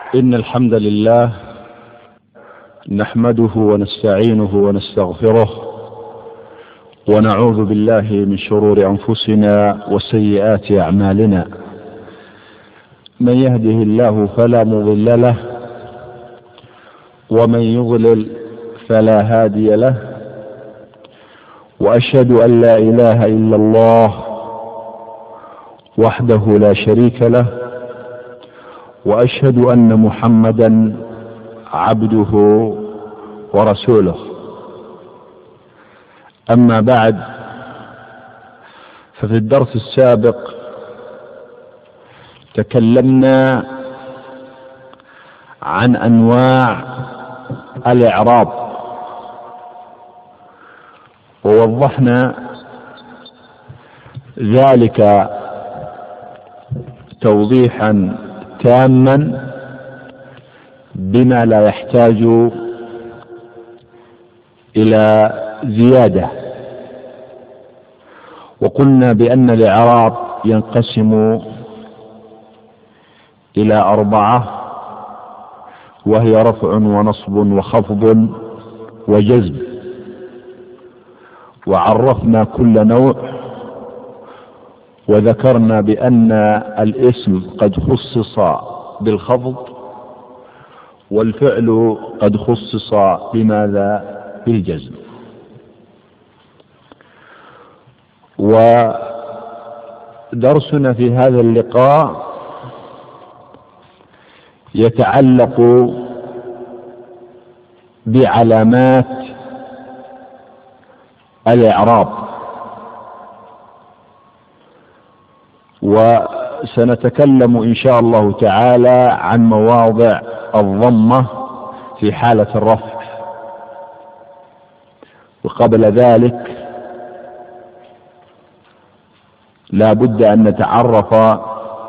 إن الحمد لله نحمده ونستعينه ونستغفره ونعوذ بالله من شرور أنفسنا وسيئات أعمالنا. من يهده الله فلا مضل له ومن يضلل فلا هادي له، وأشهد أن لا إله إلا الله وحده لا شريك له، وأشهد أن محمدا عبده ورسوله. أما بعد، ففي الدرس السابق تكلمنا عن أنواع الإعراب، ووضحنا ذلك توضيحا تاما بما لا يحتاج إلى زيادة. وقلنا بأن الإعراب ينقسم إلى 4، وهي رفع ونصب وخفض وجزم، وعرفنا كل نوع، وذكرنا بأن الاسم قد خصص بالخفض، والفعل قد خصص بماذا؟ بالجزم. ودرسنا في هذا اللقاء يتعلق بعلامات الإعراب، وسنتكلم إن شاء الله تعالى عن مواضع الضمة في حالة الرفع. وقبل ذلك لا بد أن نتعرف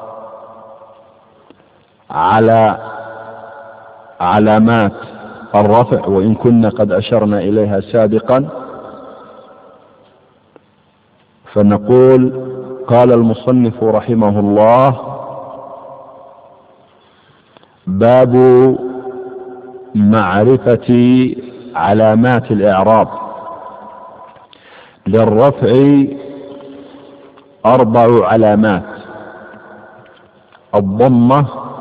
على علامات الرفع، وإن كنا قد أشرنا إليها سابقا. فنقول: قال المصنف رحمه الله: باب معرفة علامات الإعراب. للرفع 4 علامات: الضمة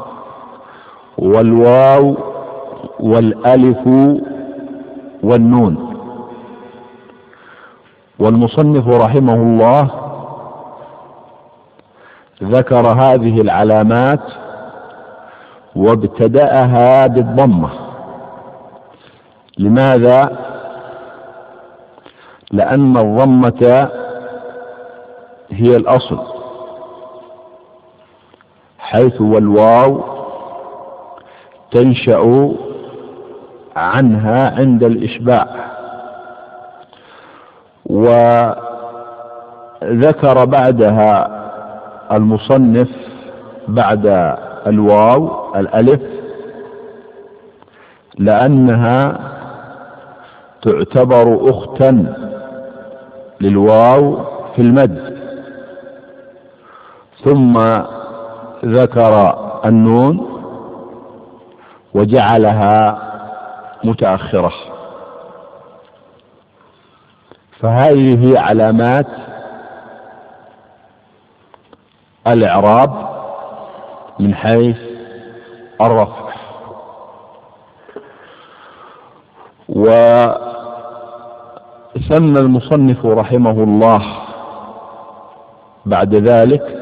والواو والألف والنون. والمصنف رحمه الله ذكر هذه العلامات وابتدأها بالضمة. لماذا؟ لأن الضمة هي الأصل، حيث والواو تنشأ عنها عند الإشباع. وذكر بعدها المصنف بعد الواو الألف، لأنها تعتبر أختا للواو في المد. ثم ذكر النون وجعلها متأخرة. فهذه هي علامات الإعراب من حيث الرفع. وسمى المصنف رحمه الله بعد ذلك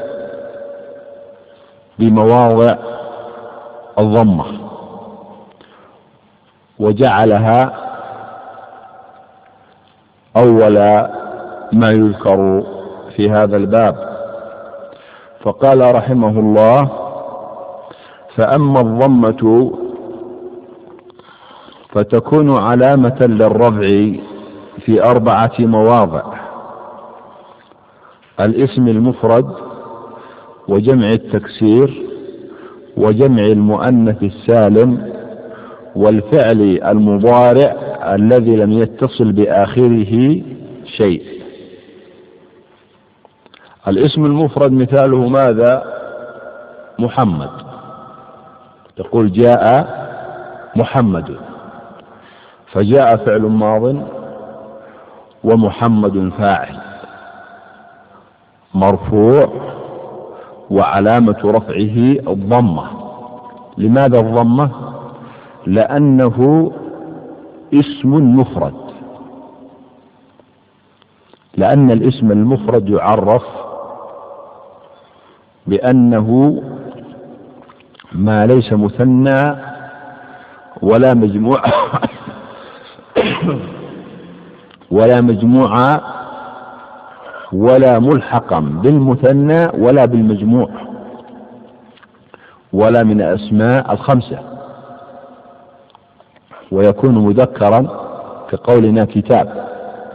بمواضع الضمة، وجعلها أول ما يذكر في هذا الباب. فقال رحمه الله: فأما الضمة فتكون علامة للرفع في 4 مواضع: الاسم المفرد، وجمع التكسير، وجمع المؤنث السالم، والفعل المضارع الذي لم يتصل بآخره شيء. الاسم المفرد مثاله ماذا؟ محمد. تقول جاء محمد، فجاء فعل ماض ومحمد فاعل مرفوع وعلامة رفعه الضمة. لماذا الضمة؟ لأنه اسم مفرد، لأن الاسم المفرد يعرف بأنه ما ليس مثنى ولا مجموع ولا مجموعة ولا ملحقا بالمثنى ولا بالمجموع ولا من الأسماء الخمسة، ويكون مذكرا كقولنا كتاب،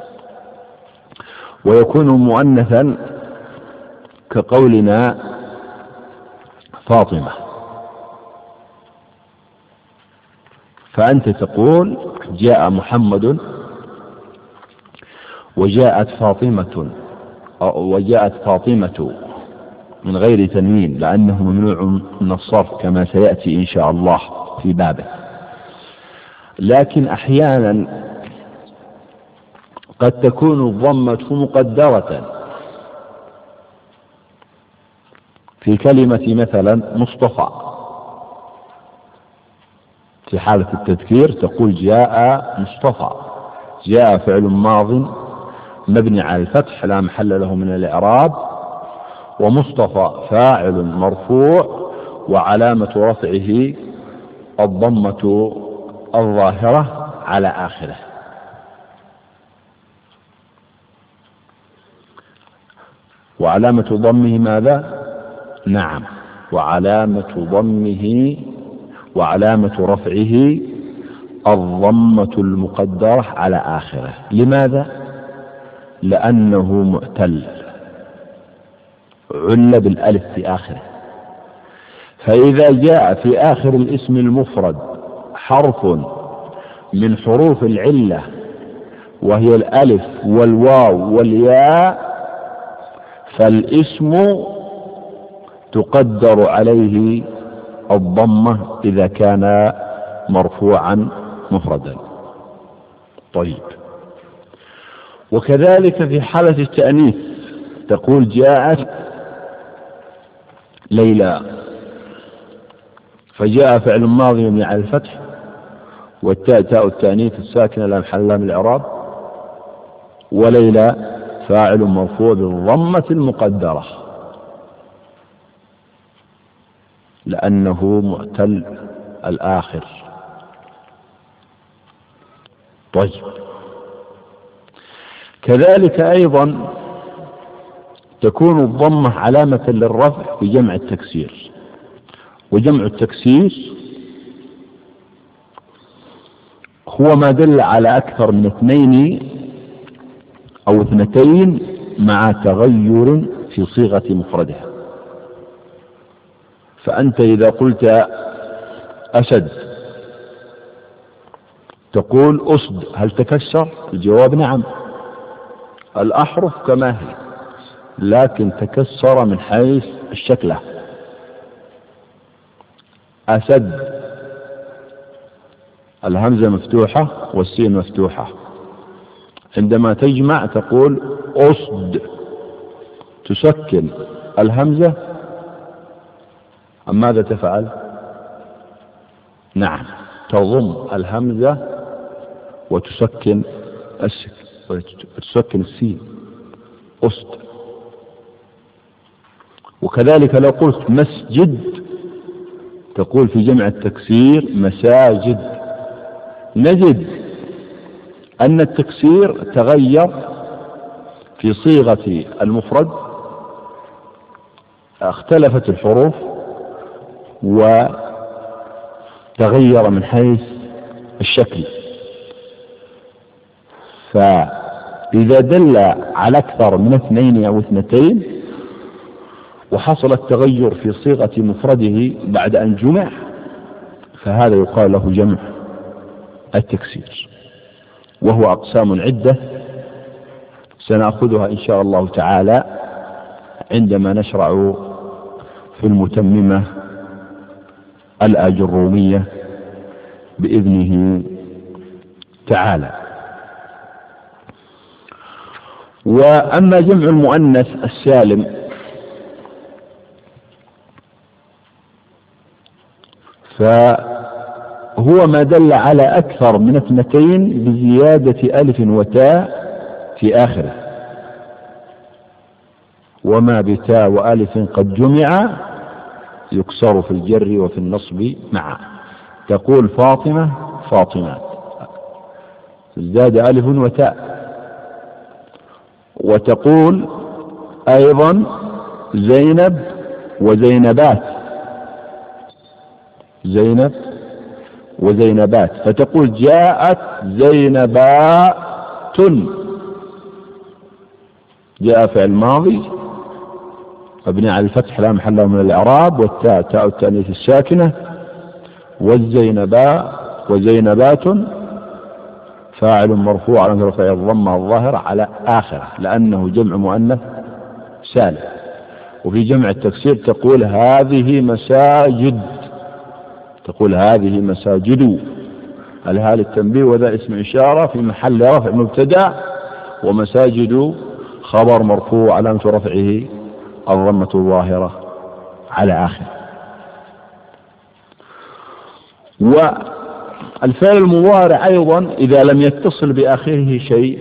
ويكون مؤنثا كقولنا فاطمة. فأنت تقول جاء محمد وجاءت فاطمة من غير تنوين، لأنه ممنوع من الصرف كما سيأتي إن شاء الله في بابه. لكن أحيانا قد تكون الضمة مقدرة في كلمة مثلا مصطفى، في حالة التذكير تقول جاء مصطفى. جاء فعل ماض مبني على الفتح لا محل له من الإعراب، ومصطفى فاعل مرفوع وعلامة رفعه الضمة الظاهرة على آخره. وعلامة ضمه ماذا؟ نعم، وعلامة رفعه الضمة المقدرة على آخره. لماذا؟ لأنه معتل، عل بالألف في آخره. فإذا جاء في آخر الاسم المفرد حرف من حروف العلة وهي الألف والواو والياء، فالاسم تقدر عليه الضمة إذا كان مرفوعا مفردا. طيب، وكذلك في حالة التأنيث تقول جاءت ليلى، فجاء فعل ماضي مبني على الفتح والتاء تاء التأنيث الساكنة لا محل لها من الإعراب، وليلى فاعل مرفوع بالضمة المقدرة لأنه معتل الآخر. طيب، كذلك أيضا تكون الضمة علامة للرفع في جمع التكسير، وجمع التكسير هو ما دل على أكثر من اثنين أو اثنتين مع تغير في صيغة مفردها. فأنت إذا قلت أسد تقول أسد، هل تكسر؟ الجواب نعم، الأحرف كما هي، لكن تكسر من حيث الشكلة. أسد الهمزة مفتوحة والسين مفتوحة، عندما تجمع تقول أسد، تسكن الهمزة أم ماذا تفعل؟ نعم، تضم الهمزة وتسكن السين، أسد. وكذلك لو قلت مسجد تقول في جمع التكسير مساجد. نجد أن التكسير تغير في صيغة المفرد، اختلفت الحروف وتغير من حيث الشكل. فإذا دل على أكثر من اثنين أو اثنتين وحصل التغير في صيغة مفرده بعد أن جمع، فهذا يقال له جمع التكسير، وهو أقسام عدة سنأخذها إن شاء الله تعالى عندما نشرع في المتممة الآجرومية بإذنه تعالى. وأما جمع المؤنث السالم فهو ما دل على أكثر من 2 بزيادة ألف وتاء في آخره، وما بتاء وألف قد جمع يكسر في الجر وفي النصب معا. تقول فاطمة فاطمات، ازداد ألف وتاء. وتقول أيضا زينب وزينبات، زينب وزينبات، فتقول جاءت زينبات، جاء فعل ماضي مبني على الفتح لا محل له من الإعراب، والتاء تاء التأنيث الساكنة، والزينباء وزينبات فاعل مرفوع على رفع الضمة الظاهرة على آخره لأنه جمع مؤنث سالم. وفي جمع التكسير تقول هذه مساجد، تقول هذه مساجد، الهاء للتنبيه وذا اسم إشارة في محل رفع مبتدأ، ومساجد خبر مرفوع علامة رفعه الضمة الظاهرة على آخره. والفعل المضارع أيضا إذا لم يتصل بآخره شيء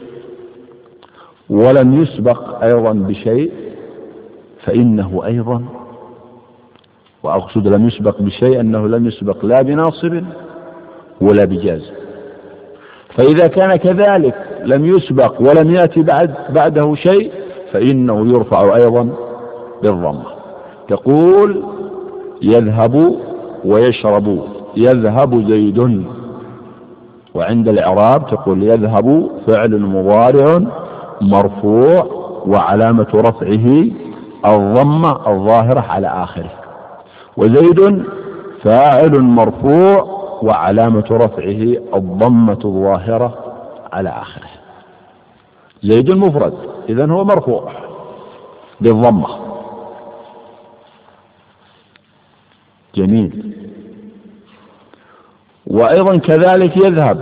ولم يسبق أيضا بشيء فإنه أيضا، وأقصد لم يسبق بشيء أنه لم يسبق لا بناصب ولا بجازم، فإذا كان كذلك لم يسبق ولم يأتي بعده شيء فإنه يرفع أيضا بالضمة. تقول يذهب ويشرب، يذهب زيد، وعند الإعراب تقول يذهب فعل مضارع مرفوع وعلامة رفعه الضمة الظاهرة على آخره، وزيد فاعل مرفوع وعلامة رفعه الضمة الظاهرة على آخره. زيد مفرد إذن هو مرفوع بالضمة. جميل. وأيضا كذلك يذهب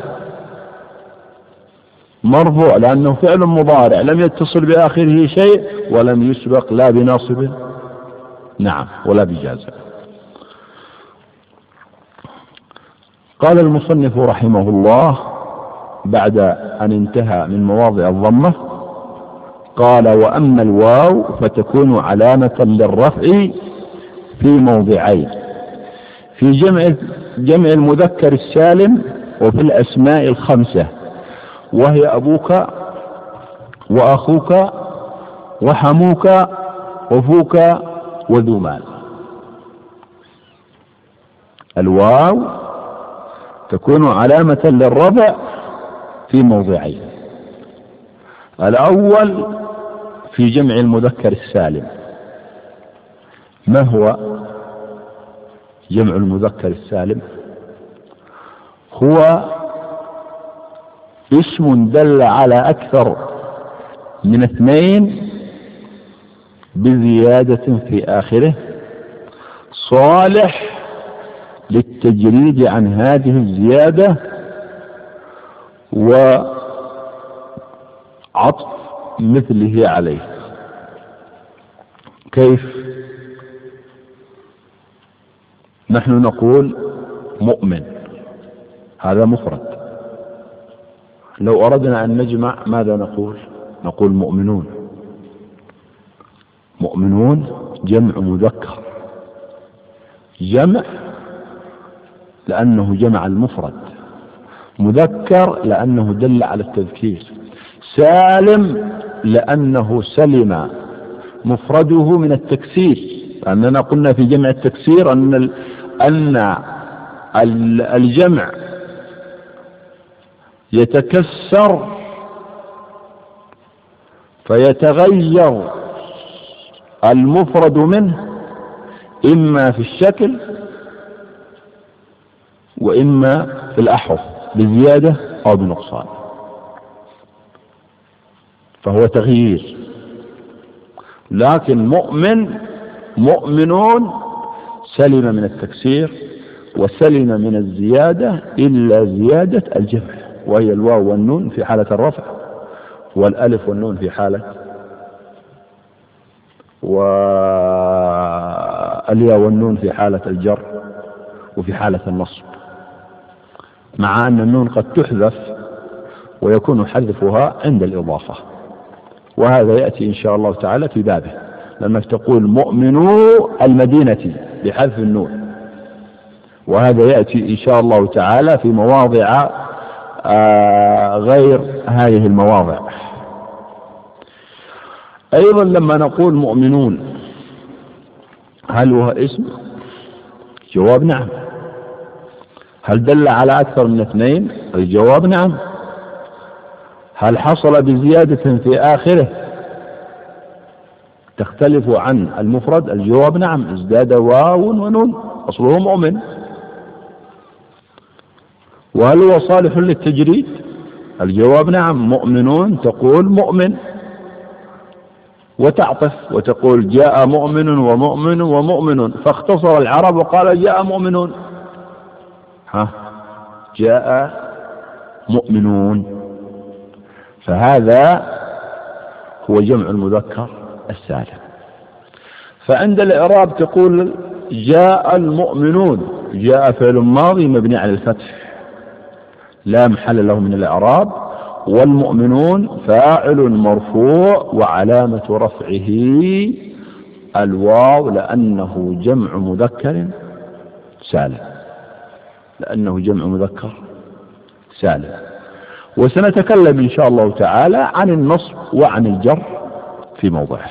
مرفوع لأنه فعل مضارع لم يتصل بآخره شيء ولم يسبق لا بناصب نعم ولا بجازم. قال المصنف رحمه الله بعد أن انتهى من مواضع الضمة قال وأما الواو فتكون علامة للرفع في موضعين: في جمع المذكر السالم وفي الأسماء الخمسة، وهي أبوك وأخوك وحموك وفوك وذو مال. الواو تكون علامة للرفع في موضعين: الأول في جمع المذكر السالم. ما هو جمع المذكر السالم؟ هو اسم دل على أكثر من 2 بزيادة في آخره، صالح للتجريد عن هذه الزيادة وعطف مثله عليه. كيف؟ نحن نقول مؤمن، هذا مفرد. لو أردنا أن نجمع ماذا نقول؟ نقول مؤمنون. مؤمنون جمع مذكر، جمع لأنه جمع المفرد، مذكر لأنه دل على التذكير، سالم لأنه سلم مفرده من التكسير. لأننا قلنا في جمع التكسير أن الجمع يتكسر فيتغير المفرد منه إما في الشكل وإما في الأحرف بزيادة أو بنقصان، فهو تغيير. لكن مؤمنون سلم من التكسير وسلم من الزيادة إلا زيادة الجمع، وهي الواو والنون في حالة الرفع، والألف والنون في حالة، والياء والنون في حالة الجر وفي حالة النصب، مع أن النون قد تحذف ويكون حذفها عند الإضافة، وهذا يأتي إن شاء الله تعالى في بابه، لأنك تقول مؤمنو المدينة بحذف النون، وهذا يأتي إن شاء الله تعالى في مواضع غير هذه المواضع. أيضا لما نقول مؤمنون هل هو اسم؟ جواب نعم. هل دل على أكثر من اثنين؟ الجواب نعم. هل حصل بزيادة في آخره تختلف عن المفرد؟ الجواب نعم، ازداد واو ونون، أصله مؤمن. وهل هو صالح للتجريد؟ الجواب نعم، مؤمنون تقول مؤمن وتعطف وتقول جاء مؤمن ومؤمن ومؤمن، فاختصر العرب وقال جاء مؤمنون، جاء مؤمنون، فهذا هو جمع المذكر السالم. فعند الإعراب تقول جاء المؤمنون، جاء فعل ماضي مبني على الفتح لا محل له من الإعراب، والمؤمنون فاعل مرفوع وعلامة رفعه الواو لأنه جمع مذكر سالم، لأنه جمع مذكر سالم. وسنتكلم إن شاء الله تعالى عن النصب وعن الجر في موضعه.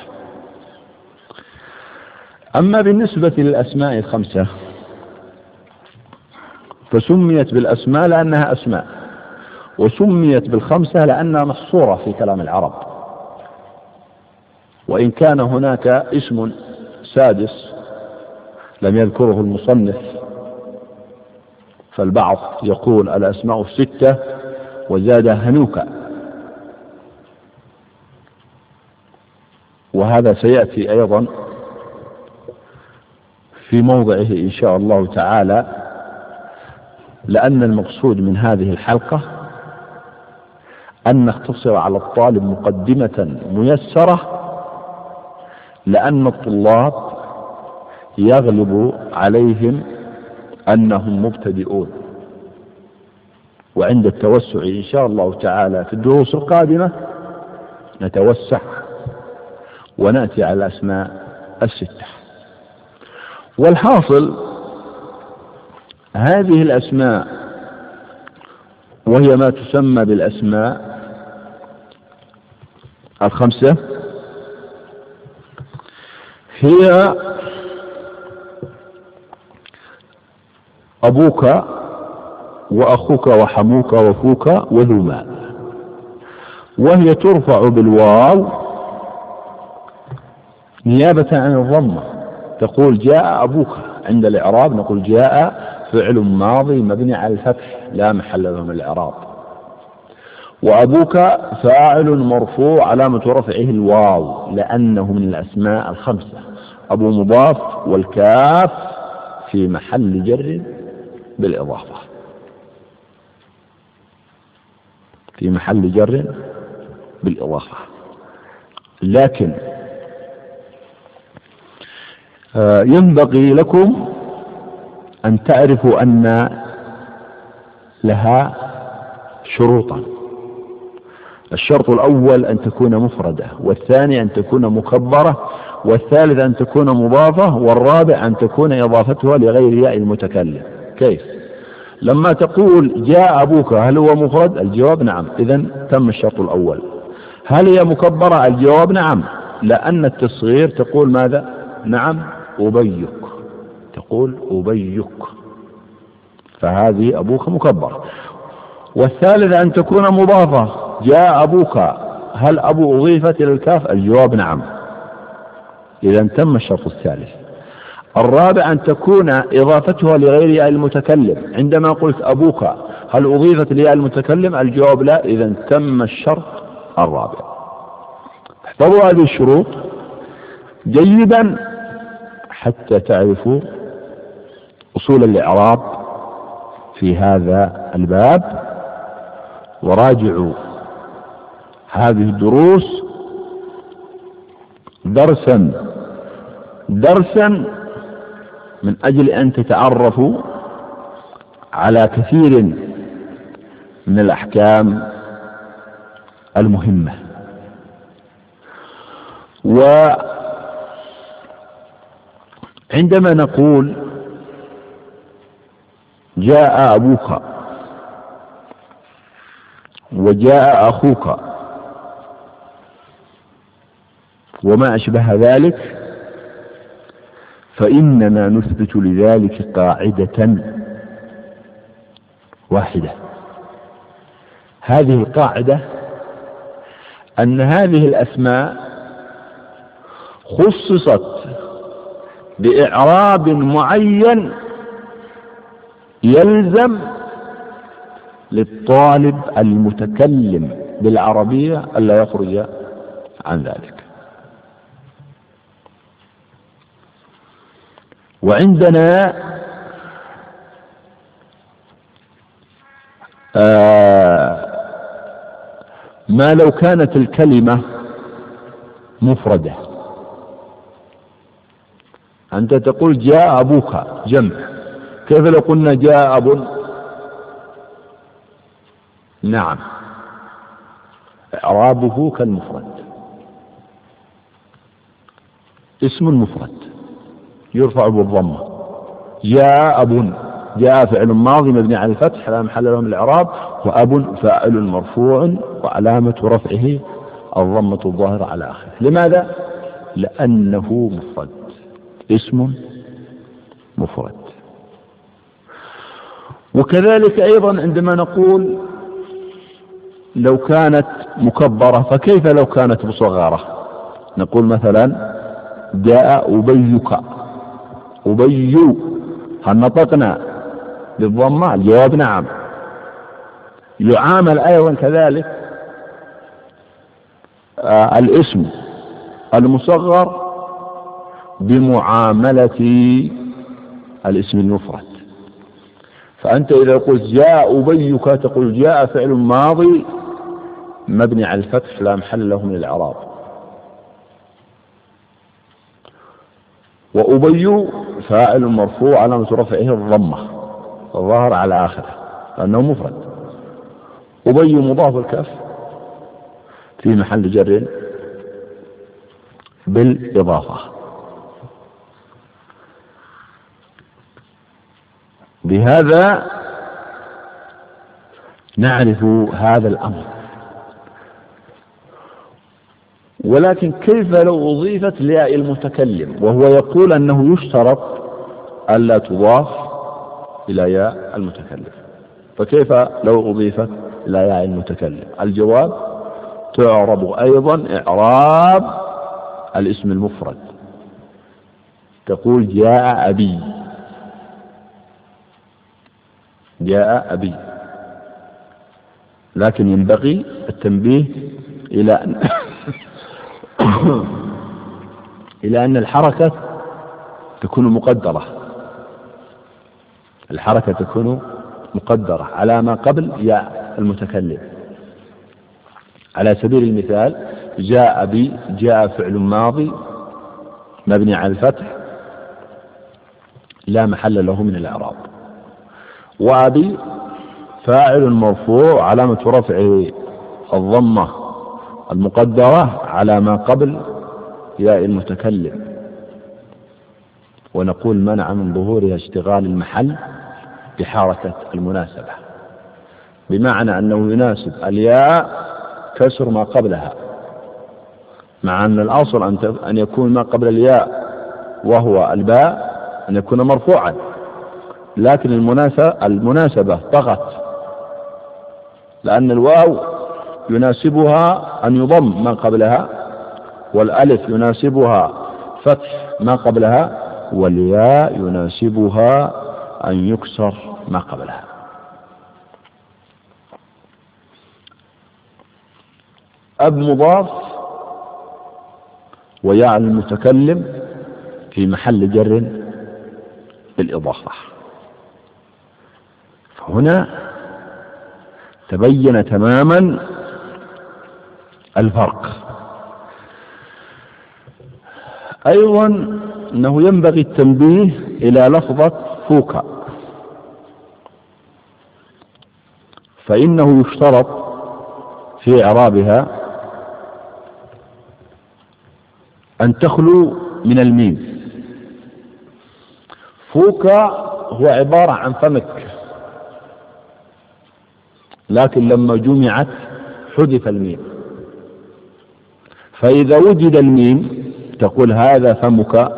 أما بالنسبة للأسماء الخمسة فسميت بالأسماء لأنها أسماء، وسميت بالخمسة لأنها محصورة في كلام العرب، وإن كان هناك اسم سادس لم يذكره المصنف، فالبعض يقول الأسماء الستة وزاد هنوكا، وهذا سيأتي أيضا في موضعه إن شاء الله تعالى، لأن المقصود من هذه الحلقة أن نختصر على الطالب مقدمة ميسرة، لأن الطلاب يغلب عليهم أنهم مبتدئون، وعند التوسع إن شاء الله تعالى في الدروس القادمة نتوسع ونأتي على الأسماء الستة. والحاصل هذه الأسماء وهي ما تسمى بالأسماء الخمسة هي أبوك وأخوك وحموك وفوك وذو مال، وهي ترفع بالواو نيابة عن الضمة. تقول جاء أبوك، عند الإعراب نقول جاء فعل ماضي مبني على الفتح لا محل له من الإعراب، وأبوك فاعل مرفوع علامة رفعه الواو لأنه من الأسماء الخمسة. أبو مضاف والكاف في محل جر بالإضافة، في محل جر بالإضافة. لكن ينبغي لكم أن تعرفوا أن لها شروطا. الشرط الأول أن تكون مفردة، والثاني أن تكون مكبرة، والثالث أن تكون مضافة، والرابع أن تكون إضافتها لغير ياء المتكلم. كيف؟ لما تقول جاء أبوك هل هو مفرد؟ الجواب نعم، إذن تم الشرط الأول. هل هي مكبرة؟ الجواب نعم، لأن التصغير تقول ماذا؟ نعم أبيك، تقول أبيك، فهذه أبوك مكبر. والثالث أن تكون مضافة، جاء أبوك هل أبو أضيفت إلى الكاف؟ الجواب نعم، إذا تم الشرط الثالث. الرابع أن تكون إضافتها لغير ياء المتكلم، عندما قلت أبوك هل أضيفت لياء المتكلم؟ الجواب لا، إذا تم الشرط الرابع. احفظوا هذه الشروط جيدا حتى تعرفوا أصول الإعراب في هذا الباب، وراجعوا هذه الدروس درسا من أجل أن تتعرفوا على كثير من الأحكام المهمة. وعندما نقول جاء أبوك وجاء أخوك وما أشبه ذلك، فإننا نثبت لذلك قاعدة واحدة. هذه القاعدة أن هذه الأسماء خصصت بإعراب معين يلزم للطالب المتكلم بالعربية ألا يخرج عن ذلك. وعندنا ما لو كانت الكلمة مفردة، أنت تقول جاء أبوك جمع، كيف لو قلنا جاء أب؟ نعم، إعرابه كالمفرد، اسم مفرد يرفع بالضمة. جاء أب، جاء فعل ماضي مبني على الفتح لا محل له من الإعراب، وأب فاعل مرفوع وعلامة رفعه الضمة الظاهرة على آخره. لماذا؟ لأنه مفرد، اسم مفرد. وكذلك أيضا عندما نقول لو كانت مكبرة، فكيف لو كانت مصغرة؟ نقول مثلا جاء أبيك، أبي، هل نطقنا بالضمة؟ الجواب نعم. يعامل أيضا كذلك الاسم المصغر بمعاملة الاسم المفرد. فأنت إذا قلت جاء أبيك تقول جاء فعل ماضي مبني على الفتح لا محل له من الإعراب، وأبي فاعل مرفوع علامة رفعه الضمة الظاهر على آخره لأنه مفرد. أبي مضاف الكاف في محل جر بالإضافة. بهذا نعرف هذا الأمر. ولكن كيف لو أضيفت لياء المتكلم؟ وهو يقول أنه يشترط ألا تضاف إلى ياء المتكلم، فكيف لو أضيفت إلى ياء المتكلم؟ الجواب تعرب أيضا إعراب الاسم المفرد، تقول جاء أبي، جاء أبي. لكن ينبغي التنبيه إلى أن الحركة تكون مقدرة، الحركة تكون مقدرة على ما قبل ياء المتكلم. على سبيل المثال جاء أبي، جاء فعل ماضي مبني على الفتح لا محل له من الإعراب، وأبي فاعل مرفوع علامة رفعه الضمة المقدرة على ما قبل ياء المتكلم، ونقول منع من ظهورها اشتغال المحل بحركة المناسبة، بمعنى أنه يناسب الياء كسر ما قبلها، مع أن الأصل أن يكون ما قبل الياء وهو الباء أن يكون مرفوعا، لكن المناسبة طغت، لأن الواو يناسبها أن يضم ما قبلها، والألف يناسبها فتح ما قبلها، والياء يناسبها أن يكسر ما قبلها. أب مضاف وياء المتكلم في محل جر بالإضافة. هنا تبين تماما الفرق. أيضا أنه ينبغي التنبيه إلى لفظة فوكا، فإنه يشترط في إعرابها أن تخلو من الميم. فوكا هو عبارة عن فمك، لكن لما جمعت حذف الميم، فإذا وجد الميم تقول هذا فمك،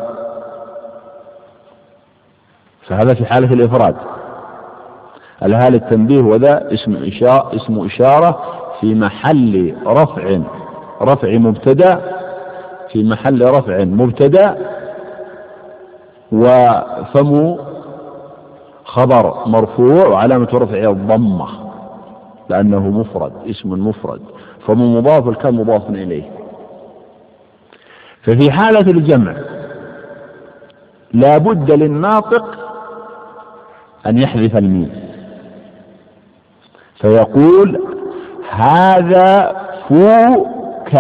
فهذا في حالة الإفراد. الهاء التنبيه وذا اسم إشارة في محل رفع مبتدأ، في محل رفع مبتدأ، وفم خبر مرفوع وعلامة رفعه الضمة لأنه مفرد، اسم مفرد، فم مضاف والكاف مضاف إليه. ففي حالة الجمع لا بد للناطق أن يحذف الميم، فيقول هذا فوك.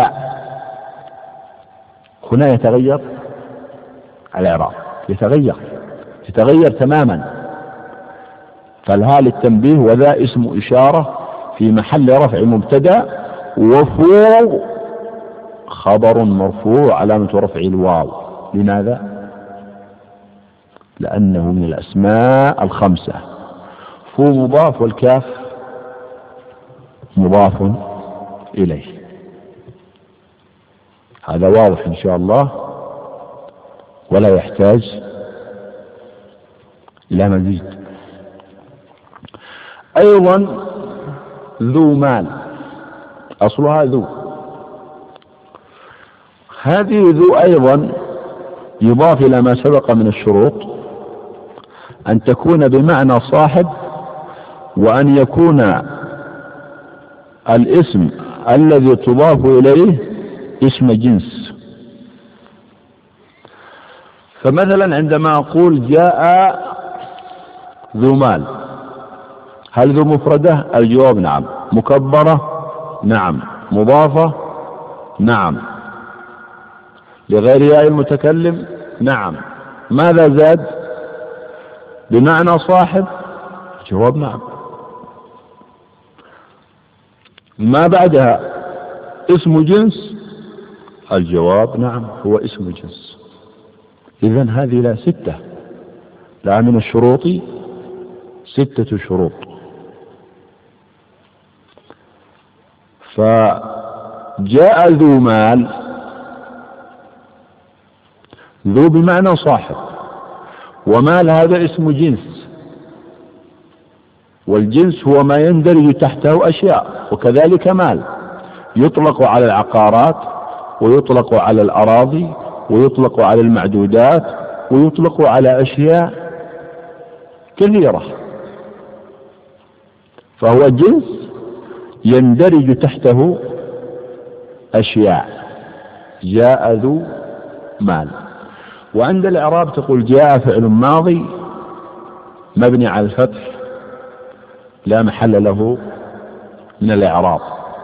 هنا يتغير الإعراب، يتغير تماما. فالهاء للتنبيه وذا اسم إشارة في محل رفع مبتدأ، وفو خبر مرفوع علامة رفع الواو. لماذا؟ لأنه من الأسماء الخمسة. فو مضاف والكاف مضاف إليه. هذا واضح إن شاء الله ولا يحتاج إلى مزيد. أيضا ذو مال، أصلها ذو. هذه ذو أيضا يضاف إلى ما سبق من الشروط أن تكون بمعنى صاحب، وأن يكون الاسم الذي تضاف إليه اسم جنس. فمثلا عندما أقول جاء ذو مال، هل ذو مفردة؟ الجواب نعم. مكبرة؟ نعم. مضافة؟ نعم. لغير ياء المتكلم؟ نعم. ماذا زاد؟ بمعنى صاحب؟ الجواب نعم. ما بعدها اسم جنس؟ الجواب نعم، هو اسم جنس. إذن هذه لا ستة، لا من الشروط 6 شروط. فجاء ذو مال، ذو بمعنى صاحب، ومال هذا اسم جنس، والجنس هو ما يندرج تحته أشياء. وكذلك مال يطلق على العقارات، ويطلق على الأراضي، ويطلق على المعدودات، ويطلق على أشياء كثيرة. فهو جنس يندرج تحته أشياء. جاء ذو مال. وعند الإعراب تقول جاء فعل ماضي مبني على الفتح لا محل له من الإعراب،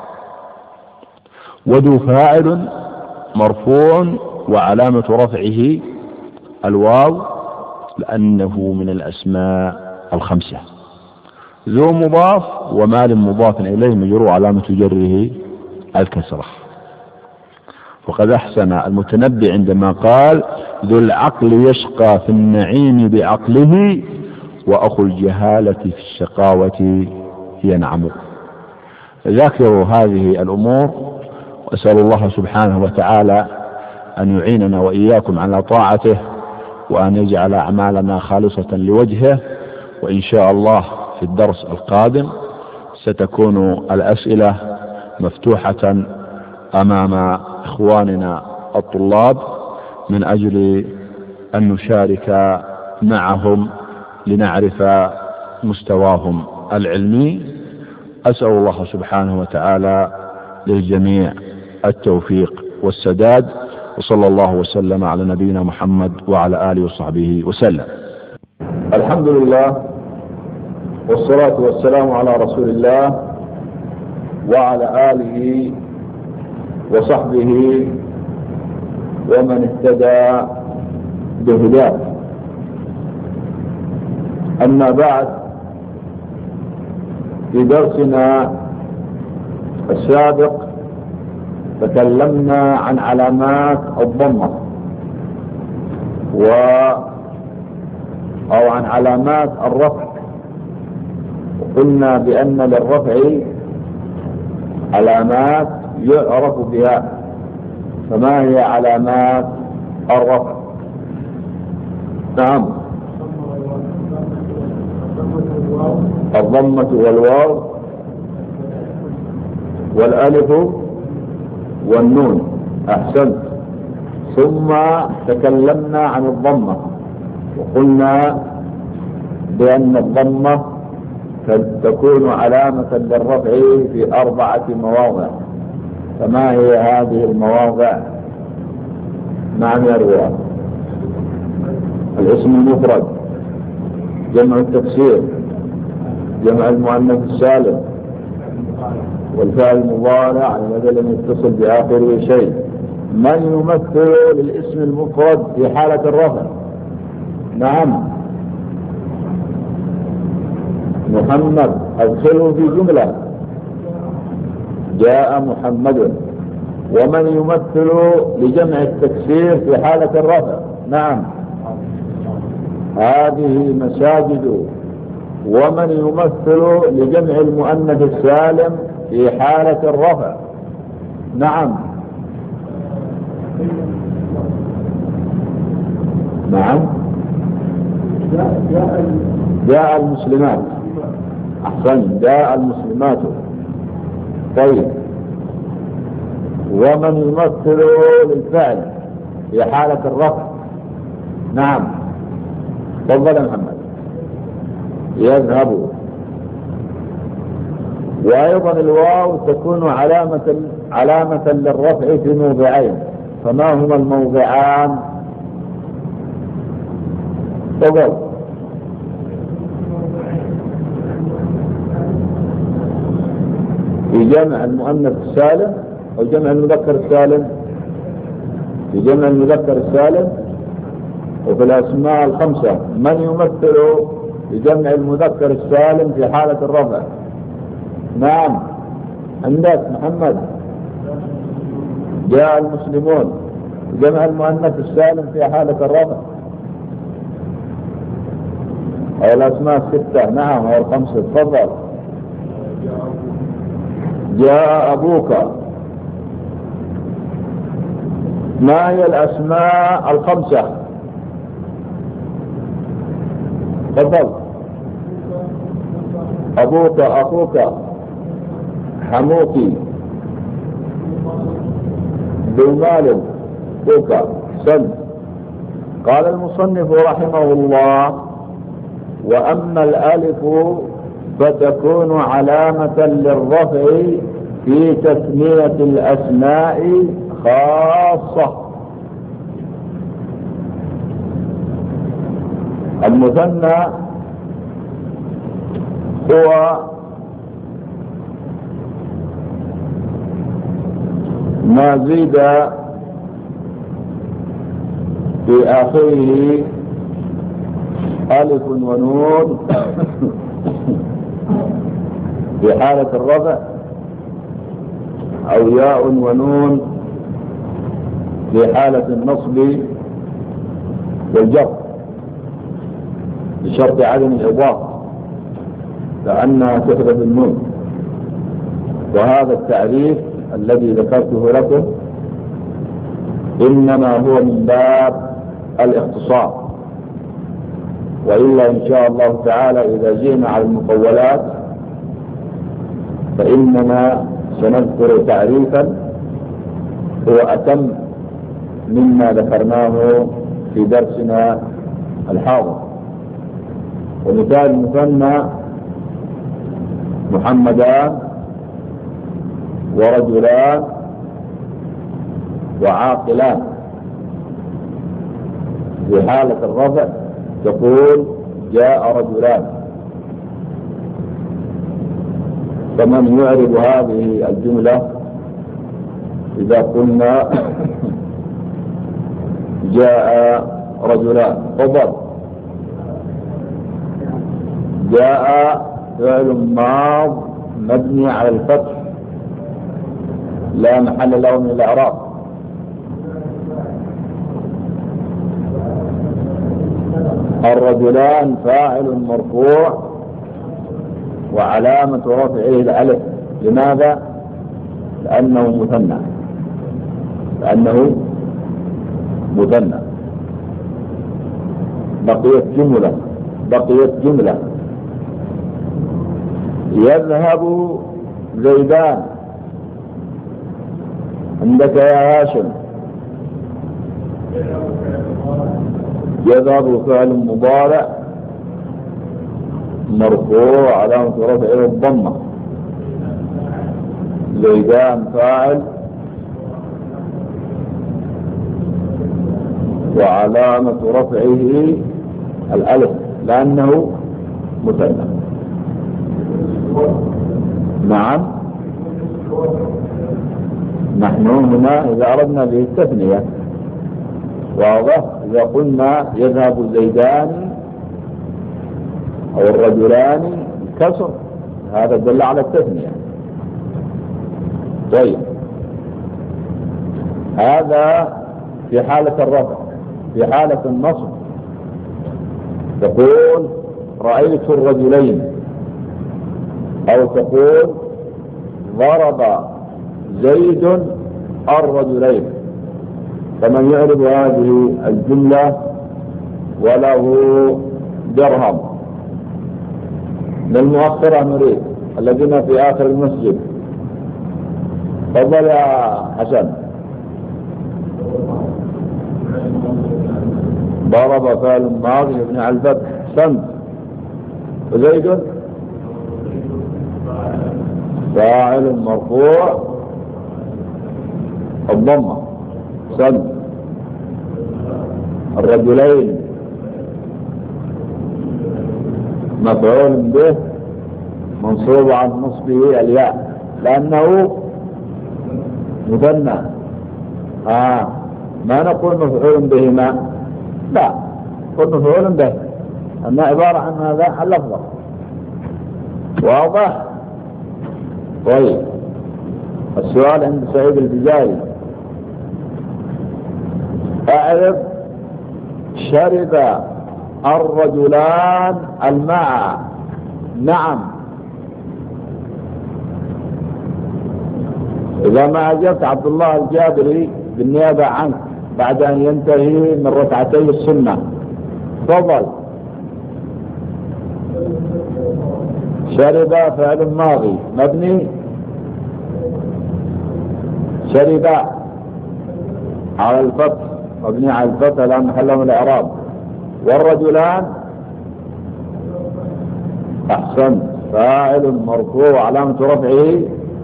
وذو فاعل مرفوع وعلامة رفعه الواو لأنه من الأسماء الخمسة. ذو مضاف ومال مضاف إليه مجرور علامة جره الكسرة. وقد أحسن المتنبي عندما قال ذو العقل يشقى في النعيم بعقله، وأخو الجهالة في الشقاوة ينعم. ذاكروا هذه الأمور، وأسأل الله سبحانه وتعالى أن يعيننا وإياكم على طاعته، وأن يجعل أعمالنا خالصة لوجهه. وإن شاء الله في الدرس القادم ستكون الأسئلة مفتوحة أمام إخواننا الطلاب من أجل أن نشارك معهم لنعرف مستواهم العلمي. أسأل الله سبحانه وتعالى للجميع التوفيق والسداد، وصلى الله وسلم على نبينا محمد وعلى آله وصحبه وسلم. الحمد لله، والصلاة والسلام على رسول الله وعلى آله وصحبه ومن اهتدى بهداه. أما بعد، في درسنا السابق تكلمنا عن علامات الضمة أو عن علامات الرفع، وقلنا بأن للرفع علامات يعرف بها. فما هي علامات الرفع؟ نعم، الضمة والواو والألف والنون. أحسنت. ثم تكلمنا عن الضمة وقلنا بأن الضمة تكون علامة للرفع في 4 مواضع. فما هي هذه المواضع؟ نعم يا رواه. الاسم المفرد، جمع التكسير، جمع المؤنث السالم، والفعل المضارع الذي لم يتصل بآخره شيء. من يمثل للاسم المفرد في حالة الرفع؟ نعم، محمد. أدخله في جملة، جاء محمد. ومن يمثل لجمع التكسير في حالة الرفع؟ نعم، هذه مساجد. ومن يمثل لجمع المؤنث السالم في حالة الرفع؟ نعم، نعم، جاء المسلمات. أحسن، جاء المسلمات. طيب، ومن يمثل للفعل في حالة الرفع؟ نعم، تفضل يا محمد. يذهب. وأيضا الواو تكون علامة للرفع في موضعين. فما هما الموضعان؟ تفضل. في جمع المؤنث السالم أو جمع المذكر السالم؟ في جمع المذكر السالم. وفي الأسماء الخمسة من يمثل لجمع المذكر السالم في حالة الرفع؟ نعم، عندك محمد. جاء المسلمون. جمع المؤنث السالم في حالة الرفع أو الأسماء 6. نعم، أو 5. تفضل. جاء أبوك. ما هي الأسماء 5؟ تفضل. أبوك، أخوك، حموك، ذو مال، أخوك. سن. قال المصنف رحمه الله: وأما الألف فتكون علامة للرفع في تسمية الأسماء خاصة. المثنى هو ما زيد في آخره ألف ونون في حالة الرفع، أو ياء ونون في حالة النصب والجر، بشرط عدم الإضافة لأنها تحذف النون. وهذا التعريف الذي ذكرته لكم إنما هو من باب الاختصار، وإلا إن شاء الله تعالى إذا جئنا على المطولات فإننا سنذكر تعريفا هو أتم مما ذكرناه في درسنا الحاضر. ومثال المثنى محمدان ورجلان وعاقلان. في حالة الرفع تقول جاء رجلان. فمن يعرب هذه الجملة إذا قلنا جاء رجلان؟ تفضل. جاء فعل ماض مبني على الفتح لا محل له من الإعراب. الرجلان فاعل مرفوع وعلامة رفعه الألف. لماذا؟ لأنه مثنى. بقيت جملة يذهب زيدان. عندك يا هاشم يذهب فعل مضارع مرفوع علامة رفعه الضمة، زيدان فاعل وعلامة رفعه الألف لأنه مثنى. نعم، نحن هنا إذا أردنا به التثنية واضح. إذا قلنا يذهب زيدان أو الرجلان كسر هذا دل على التثنية. طيب، هذا في حالة الرفع. في حالة النصب تقول رأيت الرجلين، أو تقول ضرب زيد الرجلين. فمن يعرف هذه الجملة وله درهم. للمؤخرة نريد الذين في آخر المسجد. تفضل يا حسن. ضرب فعل ماضي مبني على الفتح سند. وزيد فاعل مرفوع الضمة سند. الرجلين مفعول به منصوب عن نصبه الياء لأنه مثنى. ما نقول مفعول بهما، لا، نقول مفعول به، أنها عبارة عن هذا اللفظ. واضح؟ طيب، السؤال عند سعيد الفجاري: أعرف شرب الرجلان الماء. نعم. إذا ما أجبت عبد الله الجابري بالنيابة عنك بعد أن ينتهي من ركعتي السنة. تفضل. شرب فعل ماضي مبني، شرب على الفتح مبني على الفتح لا محل له من الإعراب. والرجلان أحسن فاعل مرفوع علامة رفعه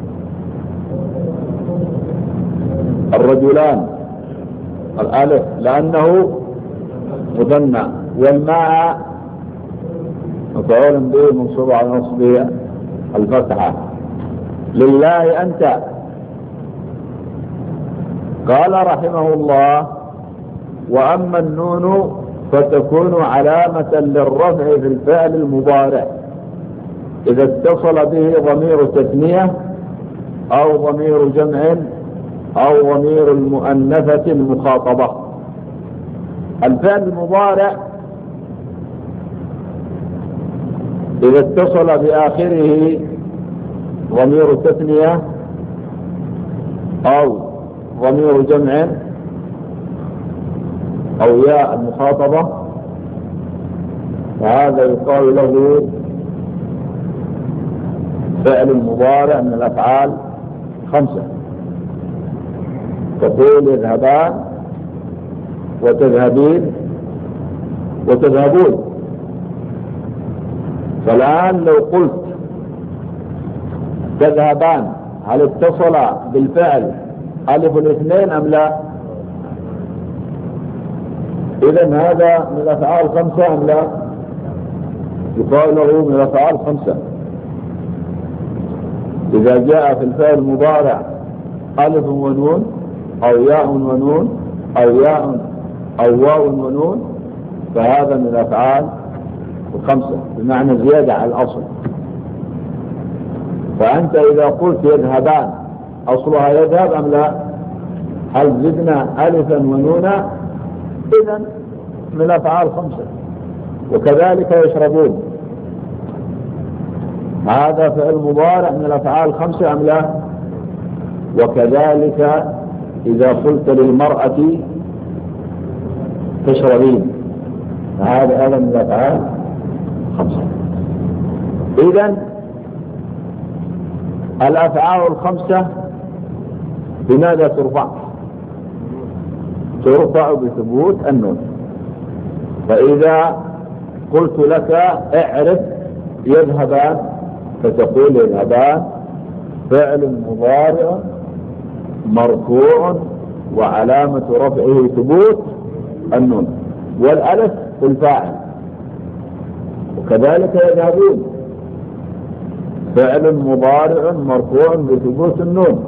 الرجلان الألف لأنه مثنى. والماء مفعول به منصوب على نصب الفتحة. لله أنت. قال رحمه الله: وأما النون فتكون علامة للرفع في الفعل المضارع إذا اتصل به ضمير تثنية أو ضمير جمع أو ضمير المؤنثة المخاطبة. الفعل المضارع إذا اتصل بآخره ضمير تثنية أو ضمير جمع أو ياء المخاطبة فهذا يقال له فعل مضارع من الأفعال 5. تقول يذهبان وتذهبين وتذهبون. فالآن لو قلت تذهبان هل اتصل بالفعل ألف الاثنين أم لا؟ إذن هذا من الأفعال 5 أم لا؟ يقال له من الأفعال 5. إذا جاء في الفعل المضارع ألف ونون أو ياء ونون أو ياء أو واو ونون فهذا من الأفعال الخمسة بمعنى زيادة على الأصل. فأنت إذا قلت يذهبان أصلها يذهب أم لا؟ هل زدنا ألفا ونونا؟ إذن من الأفعال الخمسة. وكذلك يشربون، هذا فعل مضارع من الأفعال الخمسة أم لا؟ وكذلك إذا قلت للمرأة تشربين فهذا من الأفعال الخمسة. إذن الأفعال الخمسة بماذا ترفع؟ ترفع بثبوت النون. فإذا قلت لك اعرف يذهبان فتقول يذهبان فعل مضارع مرفوع وعلامة رفعه ثبوت النون والألف الفاعل. وكذلك يذهبون فعل مضارع مرفوع بثبوت النون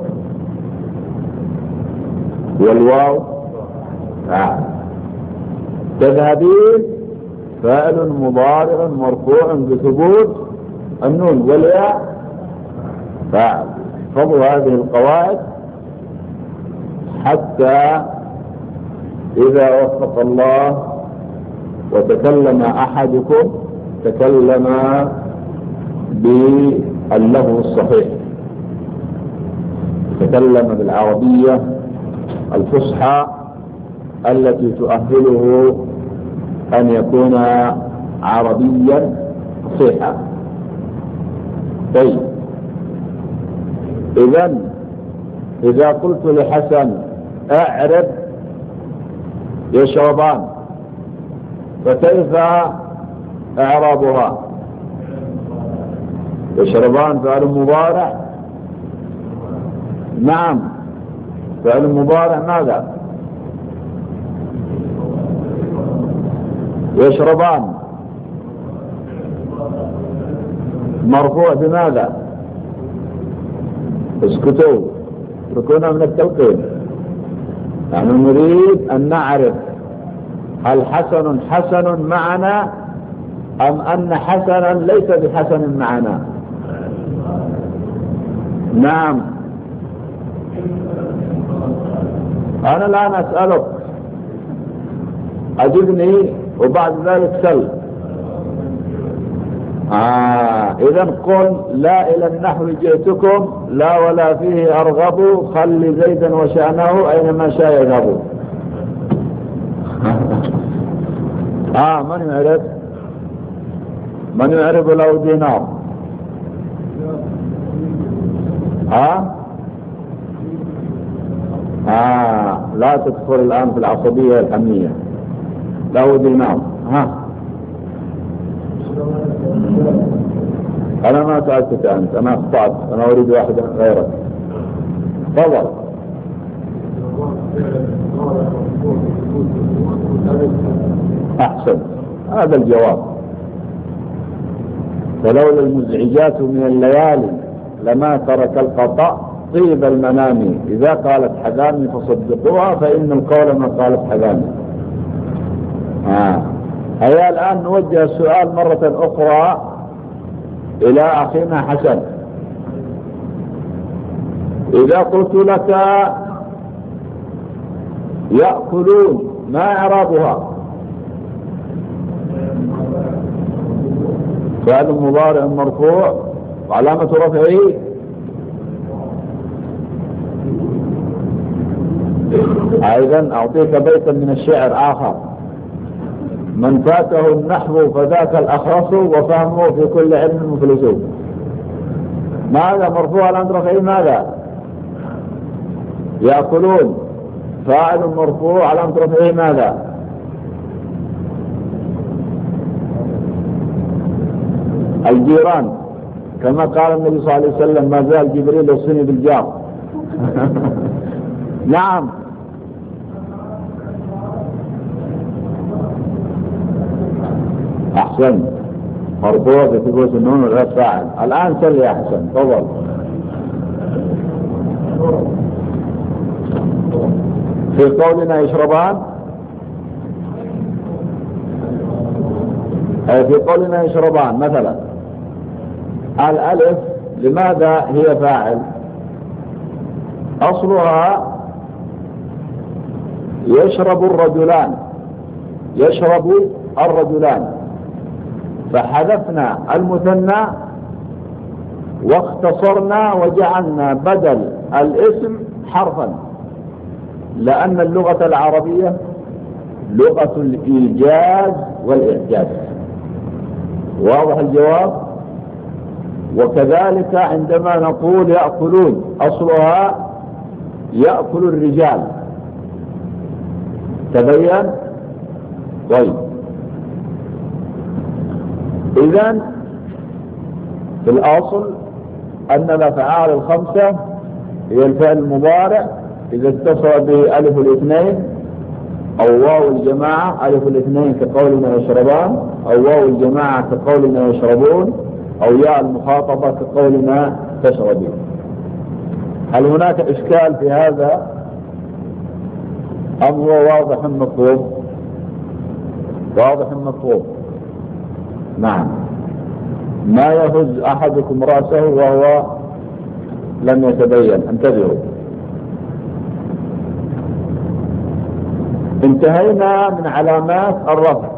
والواو فاعل. تذهبين فعل مضارع مرفوع بثبوت النون والياء فاعل. احفظوا هذه القواعد حتى إذا وفق الله وتكلم أحدكم تكلم باللغو الصحيح، تكلم بالعربية الفصحى التي تؤهله أن يكون عربيا فصيحا. طيب، إذا قلت لحسن اعرب يشربان فكيف اعرابها؟ يشربان فعل مضارع، نعم فعل مضارع ماذا؟ يشربان مرفوع بماذا؟ اسكتوا اتركونا من التلقين. نحن نريد أن نعرف هل حسن حسن معنا أم أن حسنا ليس بحسن معنا. نعم، أنا الآن أسألك أجبني وبعد ذلك سل. إذن قل لا إلى النحو جئتكم لا ولا فيه أرغب خل زيدا وشأنه أينما شاء يذهب. من يعرف له دينار؟ لا تدخل الآن في العصبية الحمية. له دينار. أنا ما سألتك أنت، أنا أخطأت، أنا أريد واحدا غيرك. تفضل. أحسن، هذا الجواب. فلولا المزعجات من الليالي لما ترك القطاء طيب المنام إذا قالت حذامي فصدقوها فإن القول ما قالت حذامي. هيا الآن نوجه السؤال مرة أخرى إلى أخينا حسن. إذا قلت لك يأكلون ما إعرابها؟ فعل مضارع مرفوع وعلامة رفعه أيضا. أعطيك بيتا من الشعر آخر: من فاته النحو فذاك الأخرس وفهمه في كل علم مفلس. ماذا مرفوع علامة رفعه؟ ماذا؟ يأكلون فاعل مرفوع علامة رفعه ماذا؟ الجيران، كما قال النبي صلى الله عليه وسلم ما زال جبريل يوصيني بالجار. نعم، أحسن، مرفوع بثبوت النون والغير فاعل. الآن سل يا حسن، تفضل. في قولنا يشربان، أي في قولنا يشربان مثلا الألف لماذا هي فاعل؟ أصلها يشرب الرجلان، يشرب الرجلان، فحذفنا المثنى واختصرنا وجعلنا بدل الاسم حرفا، لأن اللغة العربية لغة الإيجاز والإعجاز. واضح الجواب؟ وكذلك عندما نقول يأكلون أصلها يأكل الرجال، تبين؟ طيب، إذن في الأصل أن الأفعال الخمسة هي الفعل المضارع إذا اتصل به ألف الاثنين أو واو الجماعة، ألف الاثنين كقولنا يشربان، أو واو الجماعة كقولنا يشربون، أو ياء المخاطبة كقولنا تشربين. هل هناك إشكال في هذا أم هو واضح المطلوب؟ واضح المطلوب. نعم، ما يهز أحدكم رأسه وهو لم يتبين، انتبهوا. انتهينا من علامات الرفع.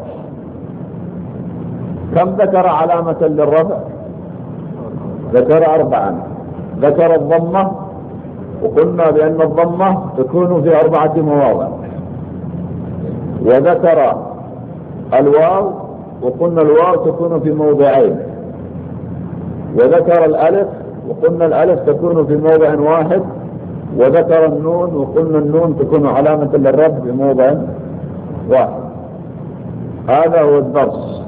كم ذكر علامة للرفع؟ ذكر 4. ذكر الضمة، وقلنا بأن الضمة تكون في 4 مواضع، وذكر الواو، وقلنا الواو تكون في موضعين، وذكر الألف، وقلنا الألف تكون في موضع واحد، وذكر النون، وقلنا النون تكون علامة للرفع في موضع واحد. هذا هو الدرس،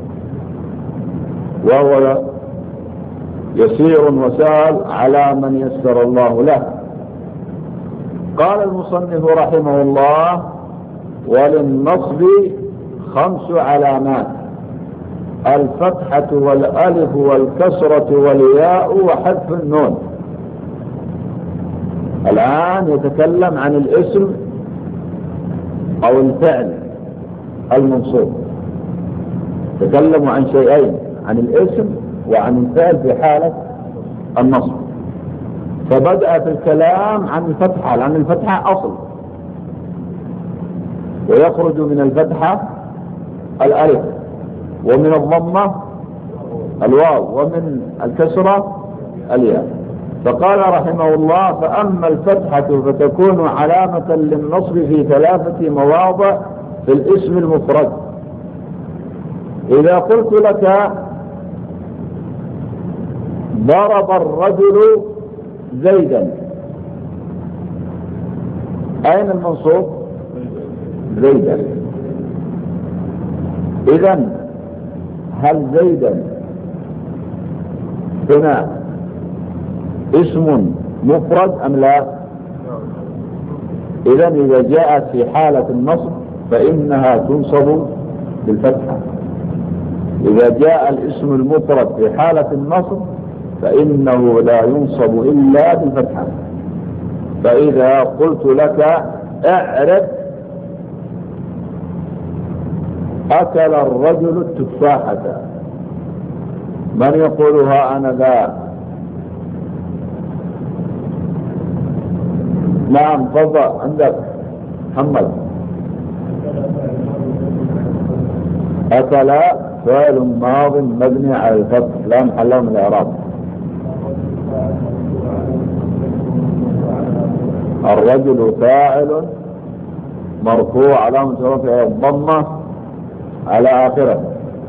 وهو يسير وسهل على من يسر الله له. قال المصنف رحمه الله: وللنصب 5 علامات: الفتحة والألف والكسرة والياء وحذف النون. الآن يتكلم عن الاسم أو الفعل المنصوب. تكلموا عن شيئين، عن الاسم وعن الفعل في حالة النصب. فبدأ في الكلام عن الفتحة، لأن الفتحة أصل، ويخرج من الفتحة الألف، ومن الضمة الواو، ومن الكسرة الياء. فقال رحمه الله: فأما الفتحة فتكون علامة للنصب في 3 مواضع في الاسم المفرد. إذا قلت لك ضرب الرجل زيدا، أين المنصوب؟ زيدا. إذن هل زيدا هنا اسم مفرد أم لا؟ إذن إذا جاءت في حالة النصب فإنها تنصب بالفتحة. إذا جاء الاسم المفرد في حالة النصب فإنه لا ينصب إلا بالفتحة. فإذا قلت لك اعرف أكل الرجل التفاحة، من يقولها أنا ذا؟ نعم، تفضل عندك محمد. أكل فعل ماض مبني على الفتح لا محل له من الإعراب. الرجل فاعل مرفوع علامة رفعه الضمة على آخره.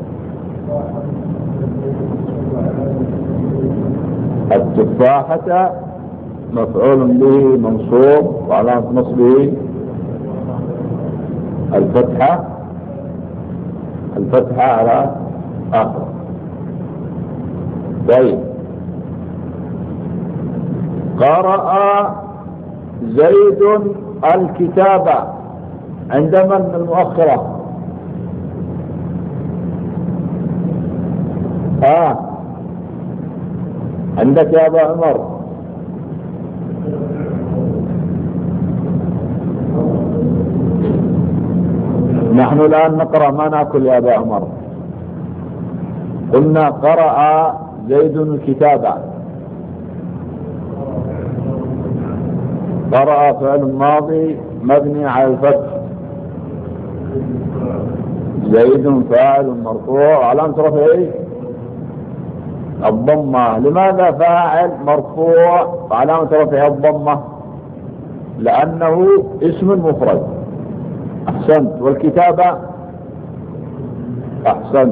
التفاحة مفعول به منصوب وعلامة نصبه الفتحة على آخره. طيب، قرأ زيد الكتابة عند من المؤخرة؟ عندك يا أبا عمر؟ نحن الآن نقرأ ما نأكل يا أبا عمر. قلنا قرأ زيد الكتابة، قرأ فعل ماضي مبني على الفتح، زيد فاعل مرفوع علامة رفعه الضمة. لماذا فاعل مرفوع علامة رفعه الضمة؟ لأنه اسم مفرد. أحسنت. والكتابة أحسنت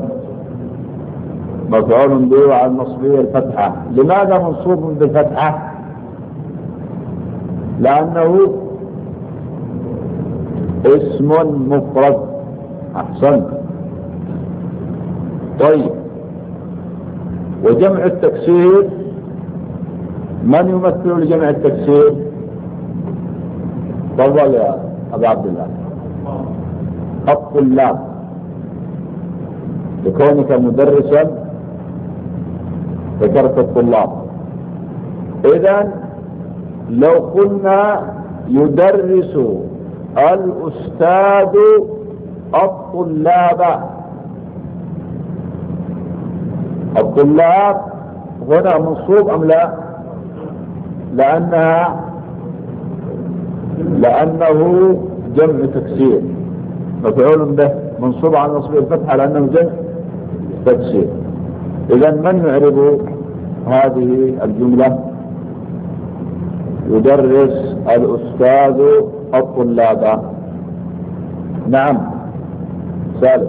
مفعول به وعلى النصبية الفتحة. لماذا منصوب بالفتحة؟ لأنه اسم مفرد. أحسنت. طيب، وجمع التكسير من يمثل لجمع التكسير؟ تفضل يا أبا عبد الله. الطلاب، لكونك مدرسا ذكرت الطلاب. إذن لو قلنا يدرس الأستاذ الطلاب، الطلاب هنا منصوب أم لا؟ لأنه جمع تكسير مفعول به منصوب على نصب الفتحة لأنه جمع تكسير. إذن من يعرب هذه الجملة؟ يدرس الأستاذ الطلاب. نعم سالم.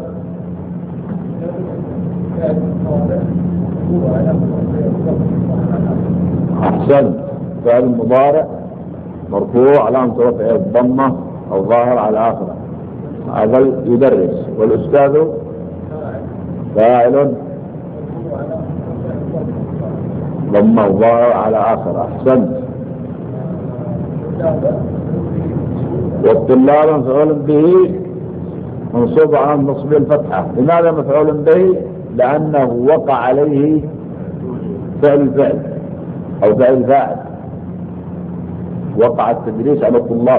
أحسن. فعل مضارع مرفوع علامة رفعه الضمة الظاهر على آخره، هذا يدرس. والأستاذ فاعل ضمة الظاهر على آخره. أحسنت. والطلاب مفعول به منصوب على النصب الفتحة. لماذا مفعول به؟ لأنه وقع عليه فعل الفعل أو فعل الفاعل، وقع التدريس على الطلاب،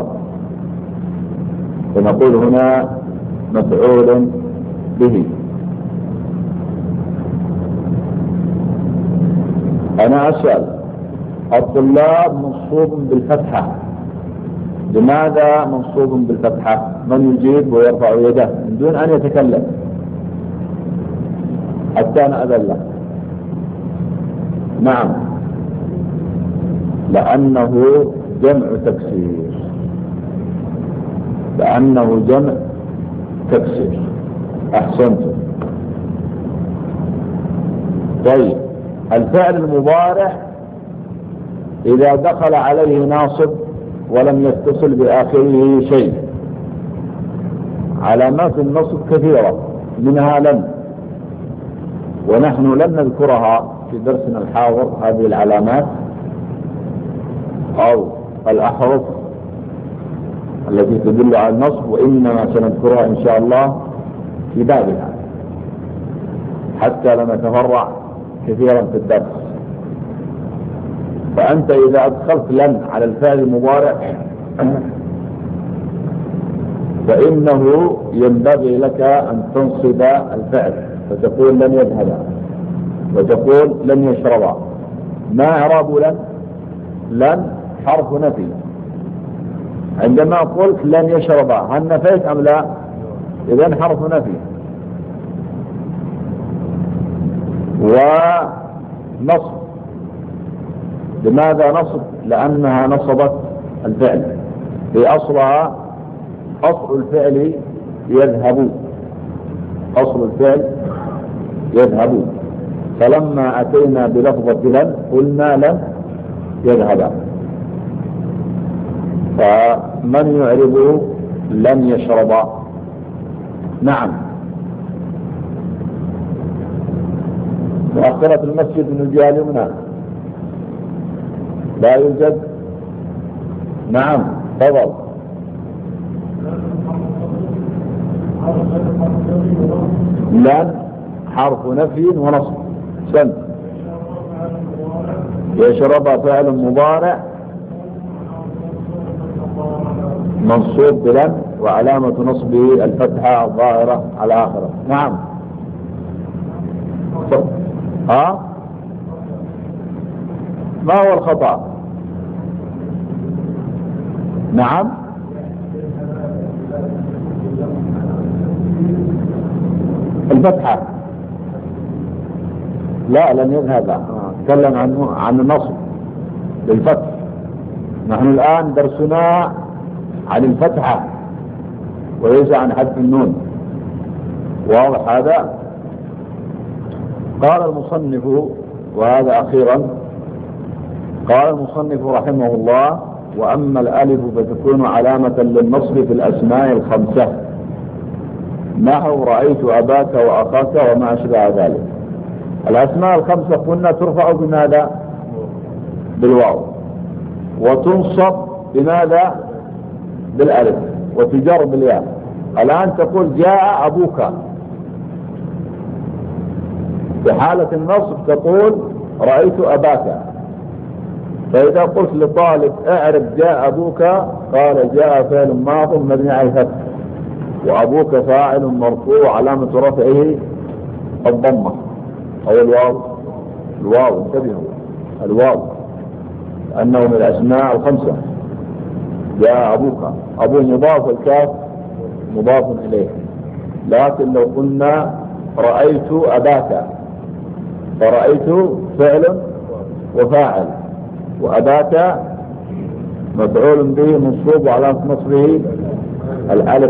فنقول هنا مفعول به. أنا أسأل، الطلاب منصوب بالفتحة، لماذا منصوب بالفتحة؟ من يجيب ويرفع يده من دون أن يتكلم حتى أنا أذن له. نعم، لأنه جمع تكسير، لأنه جمع تكسير. أحسنت. طيب، الفعل المضارع إذا دخل عليه ناصب ولم يتصل بآخره شيء، علامات النصب كثيرة منها لم، ونحن لم نذكرها في درسنا الحاضر هذه العلامات أو الأحرف التي تدل على النصب، وإنما سنذكرها إن شاء الله في بابها حتى لا نتفرع كثيرا في الدرس. فأنت إذا أدخلت لن على الفعل المضارع فإنه ينبغي لك أن تنصب الفعل، فتقول لن يذهب وتقول لن يشرب. ما إعراب لن؟ لن حرف نفي. عندما قلت لن يشرب هل نفيت أم لا؟ إذن حرف نفي. ونصب، لماذا نصب؟ لأنها نصبت الفعل في أصلها. أصل الفعل يذهب، أصل الفعل يذهب، فلما أتينا بلفظة لن قلنا لن يذهب. فمن يعرب لن يشرب؟ نعم. مؤخرة المسجد من الجهة اليمنى لا يوجد. نعم تفضل. لن حرف نفي ونصب. سن. يشرب فعل مضارع منصوب بلن وعلامة نصبه الفتحة الظاهرة على آخره. نعم. ما هو الخطأ؟ نعم. الفتحة لا لن يذهب. تكلم عن النصب للفتح. نحن الآن درسنا عن الفتحة وليس عن حذف النون. واضح هذا؟ قال المصنف، وهذا أخيرا، قال المصنف رحمه الله: وأما الألف فتكون علامة للنصب في الأسماء الخمسة، نحو رأيت أباك وأخاك وما أشبه ذلك. الأسماء الخمسة قلنا ترفع بماذا؟ بالواو، وتنصب بماذا؟ بالألف، وتجر بالياء. الآن تقول جاء أبوك، في حالة النصب تقول رأيت أباك. فإذا قلت لطالب اعرف جاء أبوك، قال جاء فعل ماض مبني على الفتح، وأبوك فاعل مرفوع علامة رفعه الضمة أو الواو. الواو انتبهوا، الواو لأنه من الأسماء الخمسة. جاء أبوك، أبو مضاف، الكاف مضاف إليه. لكن لو قلنا رأيت أباك، فرأيت فعل وفاعل، وأباك مفعول به منصوب على نصبه الألف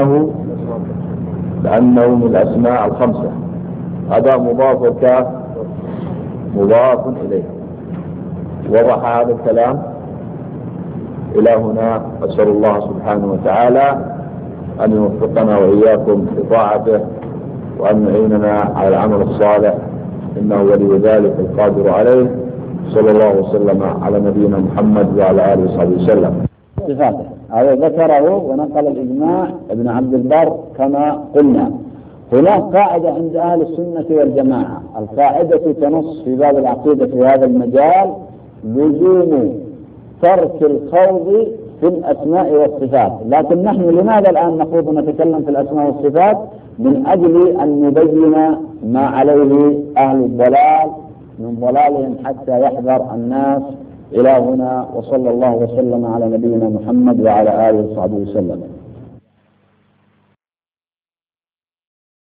لأنه من الأسماء الخمسة. أبا مضاف والكاف مضاف إليه. وضح هذا الكلام إلى هنا. أسأل الله سبحانه وتعالى أن يوفقنا وإياكم لطاعته، وأن يعيننا على العمل الصالح، إنه ولي ذلك القادر عليه. صلى الله وسلم على نبينا محمد وعلى آله وصحبه وسلم. صفاته هذا ذكره ونقل الإجماع ابن عبد البر كما قلنا. هناك قاعدة عند أهل السنة والجماعة، القاعدة تنص في باب العقيدة في هذا المجال لزوم ترك الخوض في الأسماء والصفات. لكن نحن لماذا الآن نخوض ونتكلم في الأسماء والصفات؟ من أجل أن نبين ما عليه أهل الضلال من ضلالهم حتى يحذر الناس. إلى هنا، وصلى الله وسلم على نبينا محمد وعلى آله وصحبه وسلم.